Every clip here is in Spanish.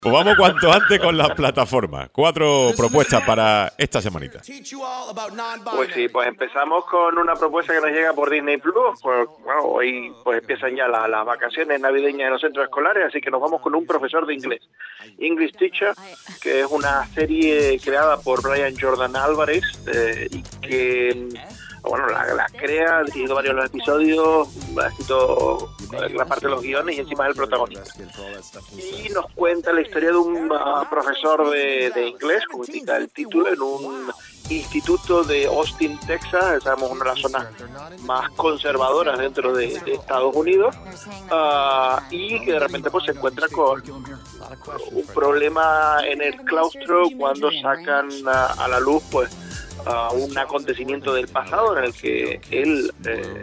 Pues vamos cuanto antes con las plataformas. 4 propuestas para esta semanita. Pues sí, pues empezamos con una propuesta que nos llega por Disney Plus. Pues, bueno, hoy pues empiezan ya las vacaciones navideñas en los centros escolares, así que nos vamos con un profesor de inglés, English Teacher, que es una serie creada por Brian Jordan Álvarez y que bueno, la crea, ha dirigido varios de los episodios, ha escrito la parte de los guiones y encima es el protagonista. Y nos cuenta la historia de un profesor de inglés, como indica el título, en un instituto de Austin, Texas, estamos en una de las zonas más conservadoras dentro de Estados Unidos, y que de repente pues se encuentra con un problema en el claustro cuando sacan a la luz pues un acontecimiento del pasado en el que él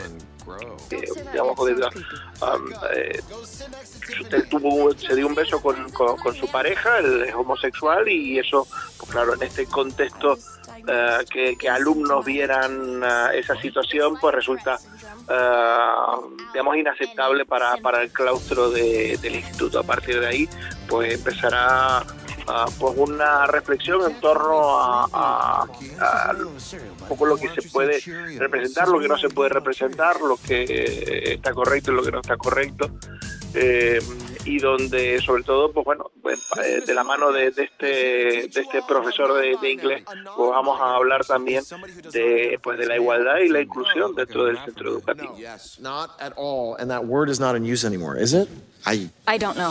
se dio un beso con su pareja, él es homosexual, y eso, pues claro, en este contexto que alumnos vieran esa situación, pues resulta inaceptable para el claustro del instituto. A partir de ahí pues empezará pues una reflexión en torno a un poco lo que se puede representar, lo que no se puede representar, lo que está correcto y lo que no está correcto, y donde sobre todo pues bueno, de la mano de este profesor de inglés, pues vamos a hablar también de la igualdad y la inclusión dentro del centro educativo. Not at all, and that word is not in use anymore, is it? I don't know.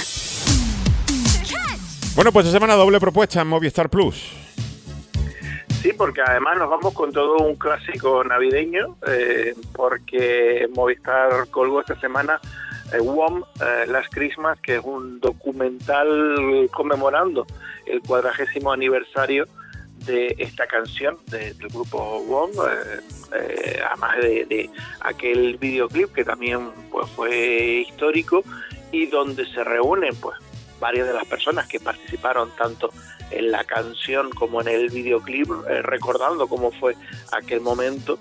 Bueno, pues esta semana doble propuesta en Movistar Plus. Sí, porque además nos vamos con todo un clásico navideño, porque Movistar colgó esta semana Wham! Last Christmas, que es un documental conmemorando el 40º aniversario de esta canción del grupo Wham!, además de aquel videoclip que también pues fue histórico y donde se reúnen pues varias de las personas que participaron tanto en la canción como en el videoclip, recordando cómo fue aquel momento,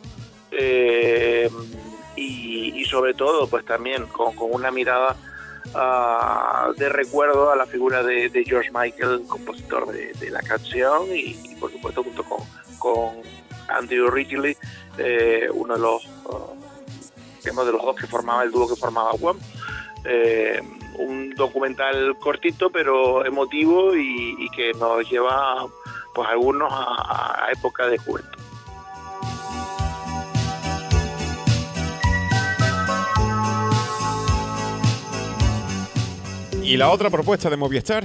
y sobre todo pues también con una mirada de recuerdo a la figura de George Michael, compositor de la canción, y por supuesto junto con Andrew Ridgeley, uno de los dos que formaba el dúo que formaba Wham!. Un documental cortito pero emotivo y que nos lleva pues algunos a época de juventud. ¿Y la otra propuesta de Movistar?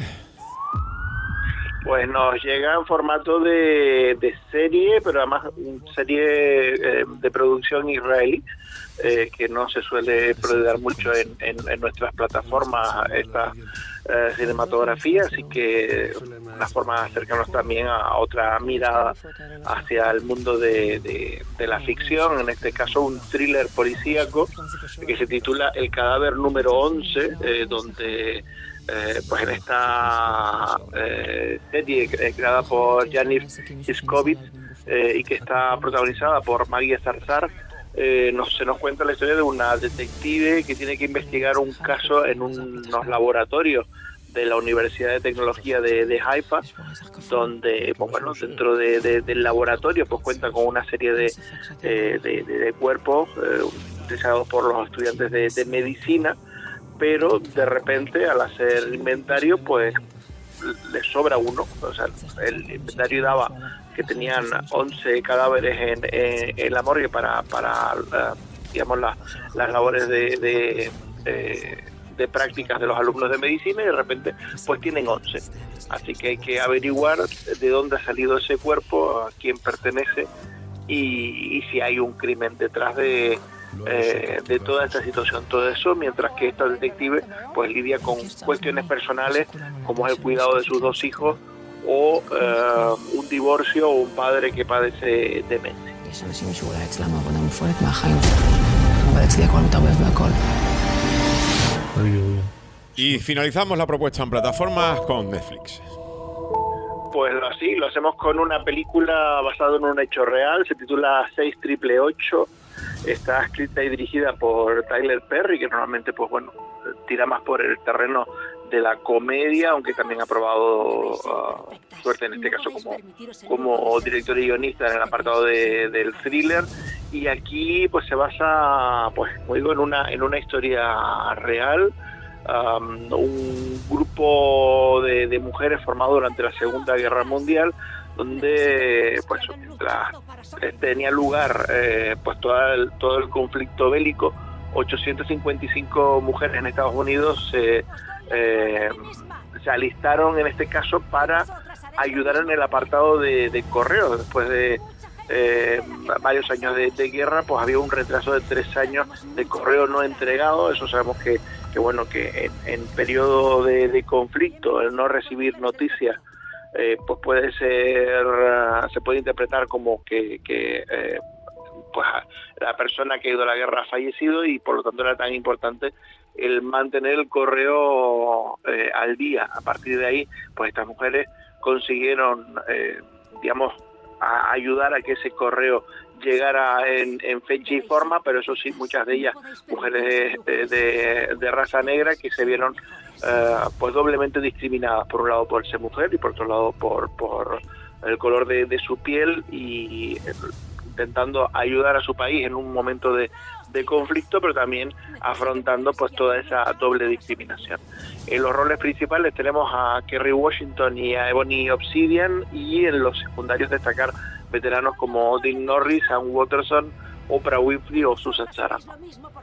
Pues nos llega en formato de serie, pero además serie de producción israelí, que no se suele prodigar mucho en nuestras plataformas esta cinematografía, así que una forma de acercarnos también a otra mirada hacia el mundo de la ficción, en este caso un thriller policíaco que se titula El cadáver número 11, donde pues en esta serie creada por Yanniv Iskovitz y que está protagonizada por Maggie Zarzar, se nos cuenta la historia de una detective que tiene que investigar un caso en unos laboratorios de la Universidad de Tecnología de Haifa, donde pues bueno, dentro del laboratorio pues cuenta con una serie de cuerpos utilizados por los estudiantes de medicina, pero de repente al hacer el inventario pues le sobra uno. O sea, el inventario daba que tenían 11 cadáveres en la morgue para digamos las labores de prácticas de los alumnos de medicina, y de repente pues tienen 11. Así que hay que averiguar de dónde ha salido ese cuerpo, a quién pertenece y si hay un crimen detrás de toda esta situación. Todo eso mientras que esta detective pues lidia con cuestiones personales como es el cuidado de sus 2 hijos o un divorcio o un padre que padece demencia. Y finalizamos la propuesta en plataformas con Netflix. Pues así, lo hacemos con una película basada en un hecho real, se titula 6888, está escrita y dirigida por Tyler Perry, que normalmente pues bueno tira más por el terreno la comedia, aunque también ha probado suerte en este caso como director y guionista en el apartado del thriller. Y aquí pues se basa, pues como digo, en una historia real. Un grupo de mujeres formado durante la Segunda Guerra Mundial, donde pues tenía lugar pues todo el conflicto bélico. 855 mujeres en Estados Unidos se alistaron en este caso para ayudar en el apartado de correo. Después de varios años de guerra, pues había un retraso de 3 años de correo no entregado. Eso sabemos que en periodo de conflicto, el no recibir noticias pues puede ser, se puede interpretar como que pues la persona que ha ido a la guerra ha fallecido, y por lo tanto era tan importante el mantener el correo al día. A partir de ahí, pues estas mujeres consiguieron, digamos, ayudar a que ese correo llegara en fecha y forma, pero eso sí, muchas de ellas mujeres de raza negra, que se vieron pues doblemente discriminadas, por un lado por ser mujer y por otro lado por el color de su piel, y intentando ayudar a su país en un momento de conflicto, pero también afrontando pues toda esa doble discriminación. En los roles principales tenemos a Kerry Washington y a Ebony Obsidian, y en los secundarios destacar veteranos como Dean Norris, Sam Waterston, Oprah Winfrey o Susan Sarandon.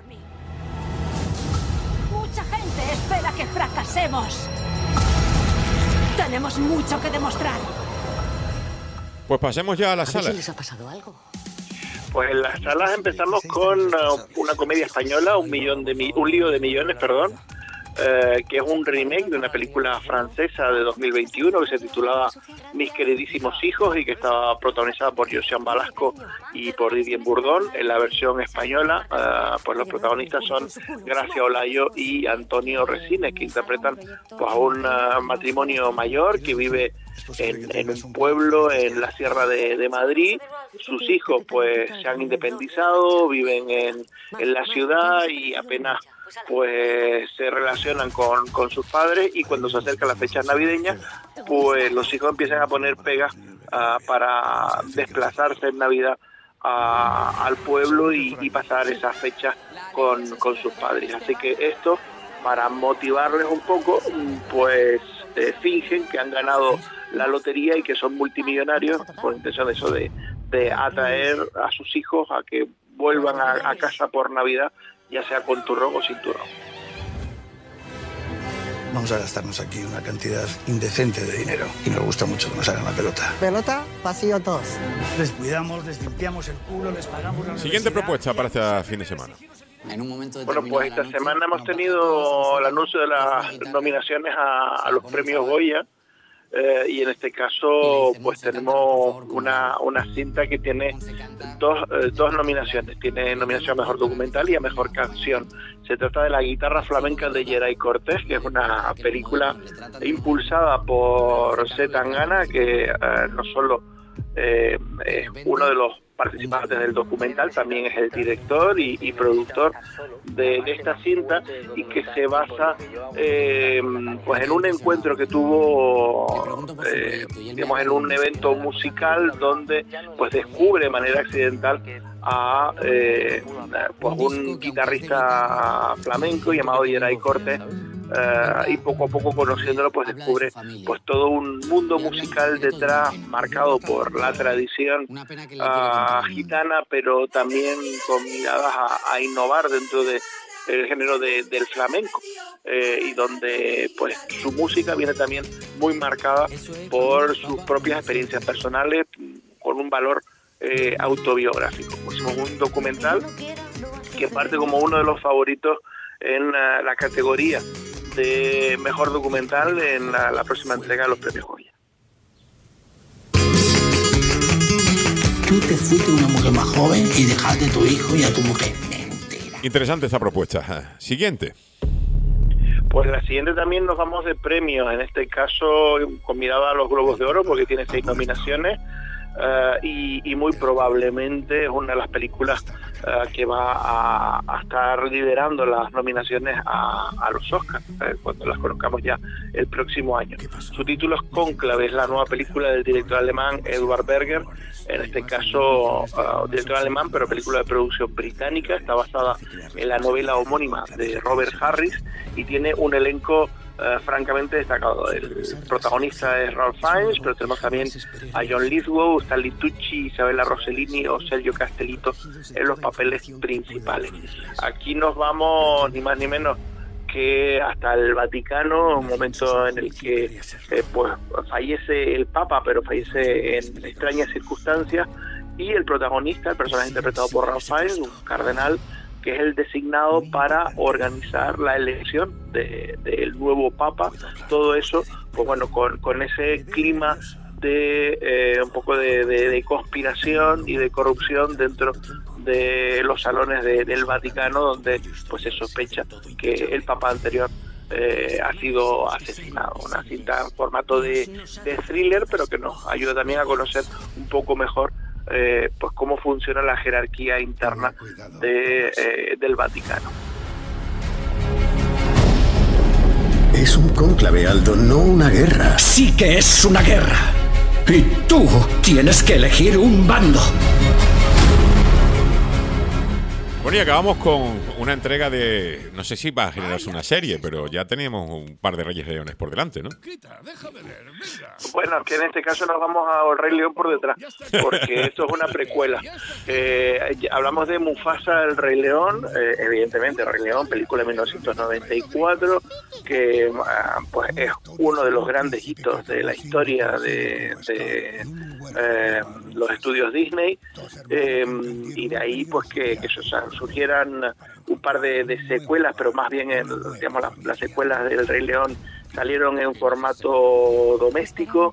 Mucha gente espera que fracasemos. Tenemos mucho que demostrar. Pues pasemos ya a las salas. ¿Les ha pasado algo? Pues en las salas empezamos con una comedia española, un lío de millones, que es un remake de una película francesa de 2021 que se titulaba Mis queridísimos hijos, y que estaba protagonizada por Josiane Balasco y por Didier Bourdon. En la versión española, pues los protagonistas son Gracia Olayo y Antonio Resines, que interpretan pues a un matrimonio mayor que vive en un pueblo en la Sierra de Madrid. Sus hijos pues se han independizado, viven en la ciudad y apenas pues se relacionan con sus padres, y cuando se acercan las fechas navideñas, pues los hijos empiezan a poner pegas para desplazarse en Navidad al pueblo y pasar esas fechas con sus padres. Así que esto, para motivarles un poco, pues fingen que han ganado la lotería y que son multimillonarios, con intención de eso, de atraer a sus hijos a que vuelvan a casa por Navidad, ya sea con turrón o sin turrón. Vamos a gastarnos aquí una cantidad indecente de dinero y nos gusta mucho que nos hagan la pelota. Pelota, pasillo todos. Les cuidamos, les limpiamos el culo, les pagamos la Siguiente propuesta para este fin de semana. Bueno, pues esta semana hemos tenido el anuncio de las nominaciones a los premios Goya. Y en este caso pues tenemos una cinta que tiene dos nominaciones. Tiene nominación a Mejor Documental y a Mejor Canción. Se trata de La guitarra flamenca de Geray Cortés, que es una película impulsada por C. Tangana, que no solo es uno de los participantes del documental, también es el director y productor de esta cinta, y que se basa pues en un encuentro que tuvo digamos en un evento musical, donde pues descubre de manera accidental a pues un guitarrista flamenco llamado Geray Cortés, y poco a poco, conociéndolo, pues descubre pues todo un mundo musical detrás, marcado por la tradición gitana, pero también con miradas a innovar dentro del género del flamenco, y donde pues su música viene también muy marcada por sus propias experiencias personales, con un valor autobiográfico. Pusimos un documental que parte como uno de los favoritos en la categoría de Mejor Documental en la próxima entrega de los premios Goya. Tú te fuiste una mujer más joven y dejaste a tu hijo y a tu mujer. Mentira. Interesante esta propuesta. Siguiente. Pues la siguiente también nos vamos de premios, en este caso con mirada a los Globos de Oro, porque tiene 6 nominaciones. y muy probablemente es una de las películas que va a estar liderando las nominaciones a los Oscars cuando las conozcamos ya el próximo año. Su título es Cónclave, es la nueva película del director alemán Edward Berger, en este caso director alemán pero película de producción británica, está basada en la novela homónima de Robert Harris y tiene un elenco francamente destacado. El protagonista es Ralph Fiennes, pero tenemos también a John Lithgow, Stanley Tucci, Isabella Rossellini o Sergio Castellito en los papeles principales. Aquí nos vamos ni más ni menos que hasta el Vaticano, un momento en el que pues fallece el Papa, pero fallece en extrañas circunstancias, y el protagonista, el personaje interpretado por Ralph Fiennes, un cardenal, que es el designado para organizar la elección del nuevo Papa. Todo eso, pues bueno, con ese clima de un poco de conspiración y de corrupción dentro de los salones del Vaticano, donde pues se sospecha que el Papa anterior ha sido asesinado. Una cinta en formato de thriller, pero que nos ayuda también a conocer un poco mejor pues cómo funciona la jerarquía interna del Vaticano. Es un cónclave, Aldo, no una guerra. Sí que es una guerra. Y tú tienes que elegir un bando. Bueno, y acabamos con una entrega de... No sé si va a generarse una serie, pero ya teníamos un par de Reyes Leones por delante, ¿no? Bueno, que en este caso nos vamos a El Rey León por detrás, porque esto es una precuela. Hablamos de Mufasa, El Rey León, evidentemente El Rey León, película de 1994, que pues es uno de los grandes hitos de la historia de los estudios Disney, y de ahí pues que surgieran un par de secuelas, pero más bien digamos las secuelas del Rey León salieron en formato doméstico.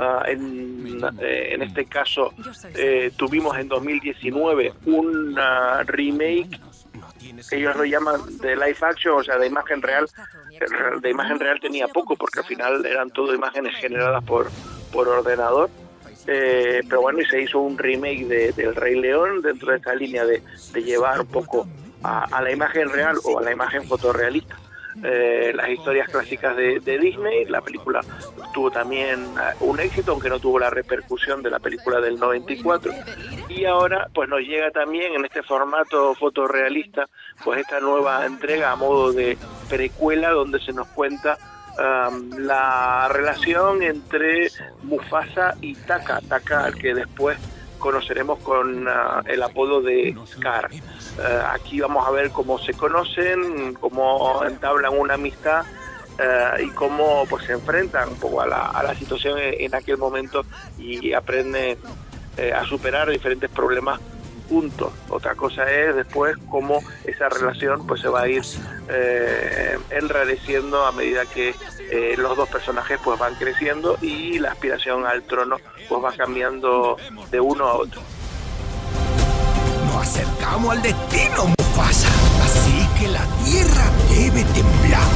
En este caso tuvimos en 2019 un remake, ellos lo llaman de live action, o sea, de imagen real. De imagen real tenía poco, porque al final eran todo imágenes generadas por ordenador. Pero bueno, y se hizo un remake del Rey León dentro de esta línea de llevar un poco a la imagen real o a la imagen fotorrealista las historias clásicas de Disney. La película tuvo también un éxito, aunque no tuvo la repercusión de la película del 94, y ahora pues nos llega también en este formato fotorrealista pues esta nueva entrega a modo de precuela, donde se nos cuenta la relación entre Mufasa y Taka, al que después conoceremos con el apodo de Scar. Aquí vamos a ver cómo se conocen, cómo entablan una amistad y cómo pues se enfrentan un poco a la situación en aquel momento y aprenden a superar diferentes problemas juntos. Otra cosa es después cómo esa relación pues se va a ir enrareciendo a medida que los dos personajes pues van creciendo y la aspiración al trono pues va cambiando de uno a otro. Nos acercamos al destino, Mufasa, así que la tierra debe temblar.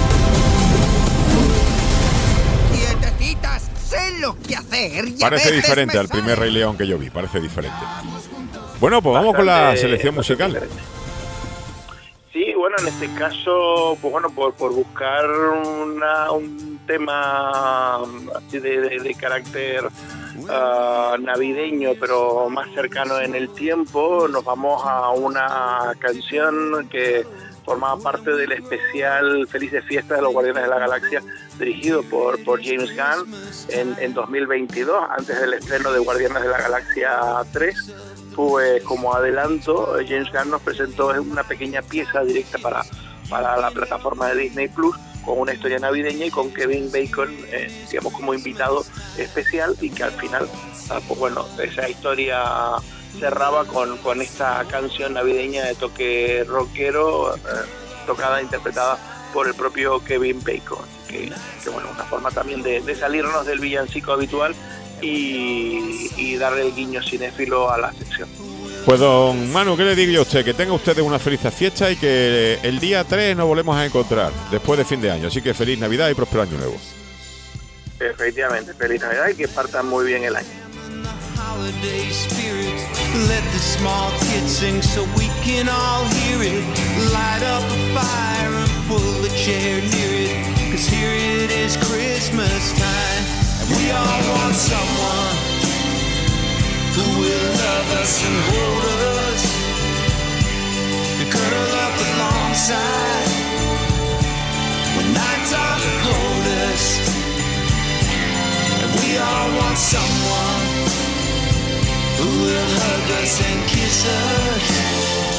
Quietecitas, sé lo que hacer. Parece diferente al primer Rey León que yo vi, parece diferente. Bueno, pues vamos con la selección musical. Sí, bueno, en este caso, pues bueno, por buscar un tema así de carácter navideño, pero más cercano en el tiempo, nos vamos a una canción que formaba parte del especial Felices Fiestas de los Guardianes de la Galaxia, dirigido por James Gunn en 2022, antes del estreno de Guardianes de la Galaxia 3. Pues como adelanto, James Gunn nos presentó una pequeña pieza directa para la plataforma de Disney Plus, con una historia navideña y con Kevin Bacon, digamos, como invitado especial, y que al final, pues bueno, esa historia cerraba con esta canción navideña de toque rockero, tocada e interpretada por el propio Kevin Bacon, que bueno, una forma también de salirnos del villancico habitual y darle el guiño cinéfilo a la sección. Pues don Manu, ¿qué le digo yo a usted? Que tenga ustedes una feliz fiesta y que el día 3 nos volvemos a encontrar después de fin de año. Así que feliz Navidad y próspero año nuevo. Efectivamente, feliz Navidad y que partan muy bien el año. holiday spirit. Let the small kids sing so we can all hear it. Light up a fire and pull a chair near it, 'cause here it is Christmas time. And we all want someone who will love us and hold us, to cuddle up alongside when nights are the coldest. And we all want someone who will hug us and kiss us